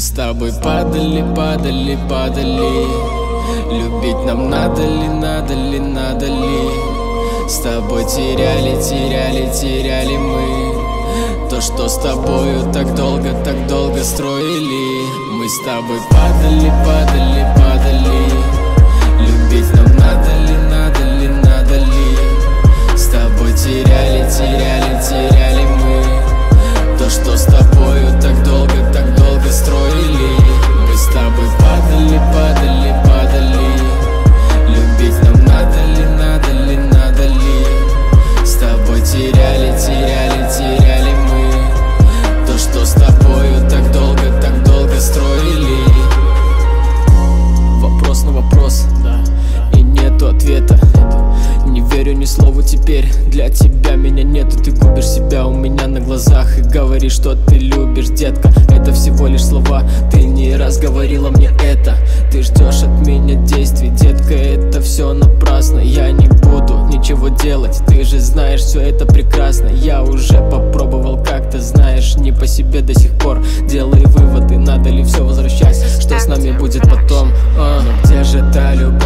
с тобой падали, падали, падали. Любить нам надо ли, надо ли, надо ли? С тобой теряли, теряли, теряли мы то, что с тобою так долго строили. Мы с тобой падали, падали, падали. Любить нам надо ли, надо ли, надо ли? С тобой теряли, теряли, теряли мы то, что с тобою так долго строили. Мы с тобой падали, падали, падали. Любить нам надо ли, надо ли, надо ли? С тобой теряли, теряли, теряли мы то, что с тобою так долго строили. Вопрос на вопрос, и нету ответа. Не верю ни слову теперь, для тебя меня нету. Ты губишь себя у меня на глазах и говоришь, что ты любишь, детка. Это всего лишь слова, ты не раз говорила мне это. Ты ждешь от меня действий, детка, это все напрасно. Я не буду ничего делать, ты же знаешь, все это прекрасно. Я уже попробовал, как ты знаешь, не по себе до сих пор. Делай выводы, надо ли все возвращать, что с нами будет потом. Но где же та любовь?